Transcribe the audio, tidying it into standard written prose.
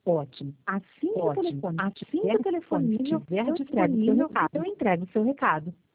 Ótimo. Assim que o Ótimo. telefone Assim que estiver o telefone disponível, estiver eu disponível, entrego o seu recado. eu entrego o seu recado.